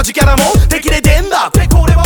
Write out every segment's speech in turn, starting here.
同じキャラも敵で出んだってこれは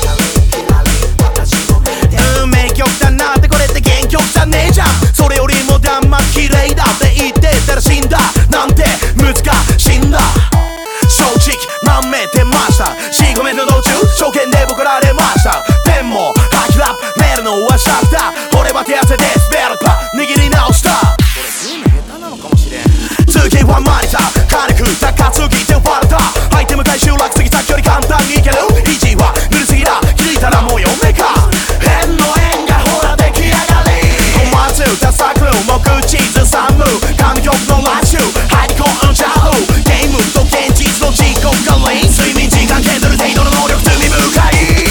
名曲だなってこれって原曲じゃねえじゃん。それよりもだんま綺麗だって言ってたら死んだなんて難しいんだ。正直なめてました。4、5年の道中初見で僕られました。でも吐きラップメールのはシャッター。俺は手汗でスベルパ握り直した。これズーム下手なのかもしれん。次はマニター金食った担ぎ手割れた。アイテム回収楽すぎた距離簡単にいける。イージーは塗りすぎだ気づいたらもう4目か。変の縁がほら出来上がり。思わずダサく木チーズサム神曲のラッシュ入り込んじゃう。ゲームと現実の自己管理睡眠時間削る程度の能力罪深い。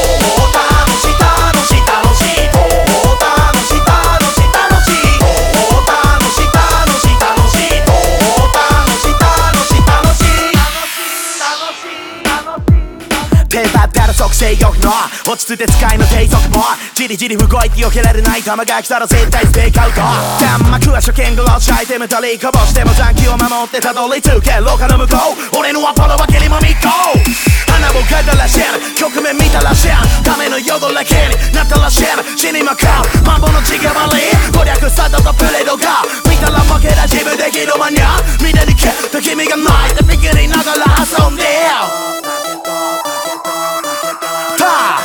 属性欲の落ち着いて使いの低速もじりじり動いて避けられない球が来たら絶対ステイクアウト。弾幕は初見殺しアイテム取りこぼしても残機を守ってたどり着け廊下の向こう。俺のアポロは蹴りもみっこ花を描いたらしい局面見たらしいダメの夜だけになったらしい死にまかうマンボの違い割り攻略サタとプレードが見たら負けだ自分できるマニアみんなに蹴った君がないってビキニながら遊んでよ。